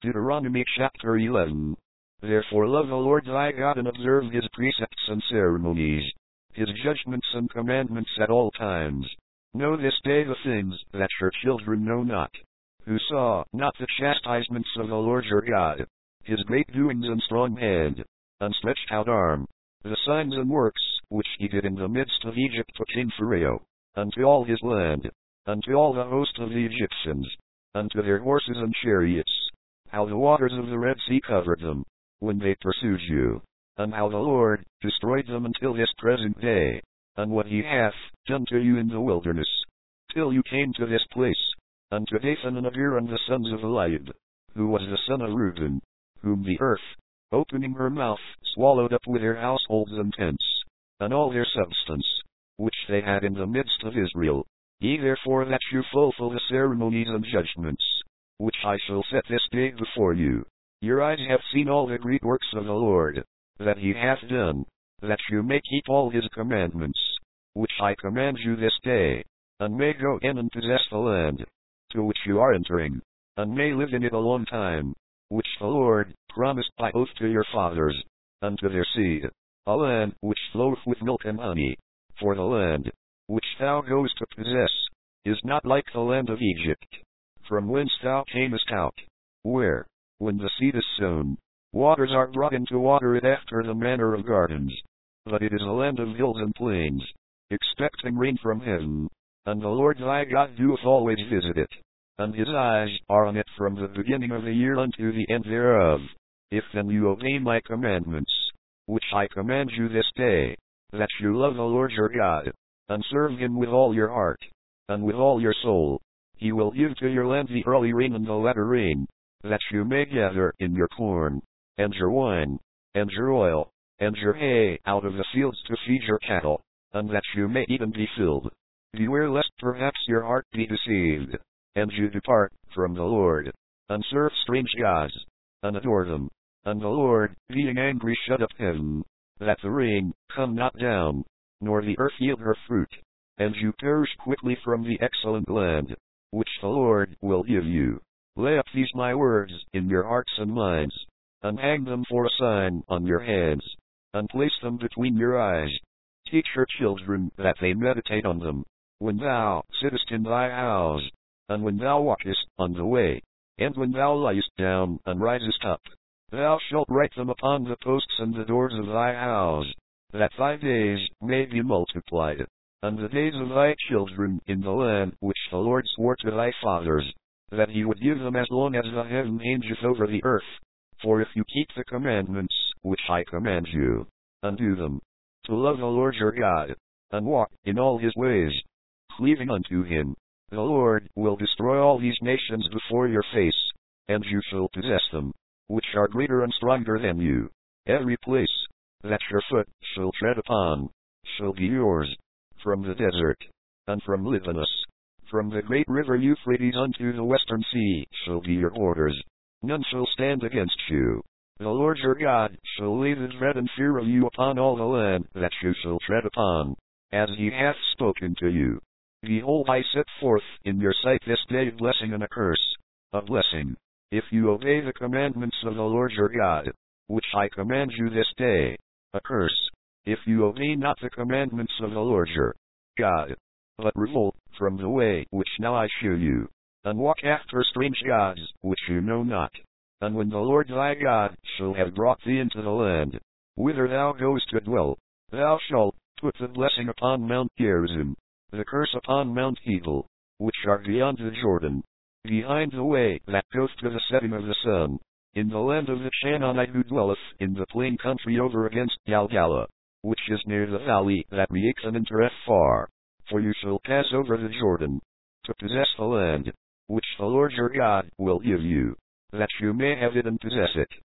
Deuteronomy chapter 11. Therefore love the Lord thy God and observe his precepts and ceremonies, his judgments and commandments at all times. Know this day the things that your children know not, who saw not the chastisements of the Lord your God, his great doings and strong hand, and stretched out arm, the signs and works which he did in the midst of Egypt to King Pharaoh, unto all his land, unto all the host of the Egyptians, unto their horses and chariots, how the waters of the Red Sea covered them, when they pursued you, and how the Lord destroyed them until this present day, and what he hath done to you in the wilderness, till you came to this place, unto Dathan and Abiram the sons of Eliab, who was the son of Reuben, whom the earth, opening her mouth, swallowed up with their households and tents, and all their substance, which they had in the midst of Israel. Ye therefore that you fulfill the ceremonies and judgments, which I shall set this day before you. Your eyes have seen all the great works of the Lord, that he hath done, that you may keep all his commandments, which I command you this day, and may go in and possess the land, to which you are entering, and may live in it a long time, which the Lord promised by oath to your fathers, and to their seed, a land which floweth with milk and honey. For the land, which thou goest to possess, is not like the land of Egypt, from whence thou camest out, where, when the seed is sown, waters are brought in to water it after the manner of gardens. But it is a land of hills and plains, expecting rain from heaven, and the Lord thy God doeth always visit it, and his eyes are on it from the beginning of the year unto the end thereof. If then you obey my commandments, which I command you this day, that you love the Lord your God, and serve him with all your heart, and with all your soul, he will give to your land the early rain and the latter rain, that you may gather in your corn, and your wine, and your oil, and your hay out of the fields to feed your cattle, and that you may eat and be filled. Beware lest perhaps your heart be deceived, and you depart from the Lord, and serve strange gods, and adore them, and the Lord, being angry, shut up heaven, that the rain come not down, nor the earth yield her fruit, and you perish quickly from the excellent land, which the Lord will give you. Lay up these my words in your hearts and minds, and hang them for a sign on your hands, and place them between your eyes. Teach your children that they meditate on them, when thou sittest in thy house, and when thou walkest on the way, and when thou liest down and risest up. Thou shalt write them upon the posts and the doors of thy house, that thy days may be multiplied, and the days of thy children in the land which the Lord swore to thy fathers, that he would give them as long as the heaven hangeth over the earth. For if you keep the commandments which I command you, and do them, to love the Lord your God, and walk in all his ways, cleaving unto him, the Lord will destroy all these nations before your face, and you shall possess them, which are greater and stronger than you. Every place that your foot shall tread upon shall be yours, from the desert, and from Libanus, from the great river Euphrates unto the western sea shall be your borders. None shall stand against you. The Lord your God shall lay the dread and fear of you upon all the land that you shall tread upon, as he hath spoken to you. Behold, I set forth in your sight this day a blessing and a curse. A blessing, if you obey the commandments of the Lord your God, which I command you this day. A curse, if you obey not the commandments of the Lord your God, but revolt from the way which now I shew you, and walk after strange gods which you know not. And when the Lord thy God shall have brought thee into the land, whither thou goest to dwell, thou shalt put the blessing upon Mount Gerizim, the curse upon Mount Ebal, which are beyond the Jordan, behind the way that goeth to the setting of the sun, in the land of the Canaanite who dwelleth in the plain country over against Galgala, which is near the valley that reaches unto Rephar. For you shall pass over the Jordan, to possess the land, which the Lord your God will give you, that you may have it and possess it.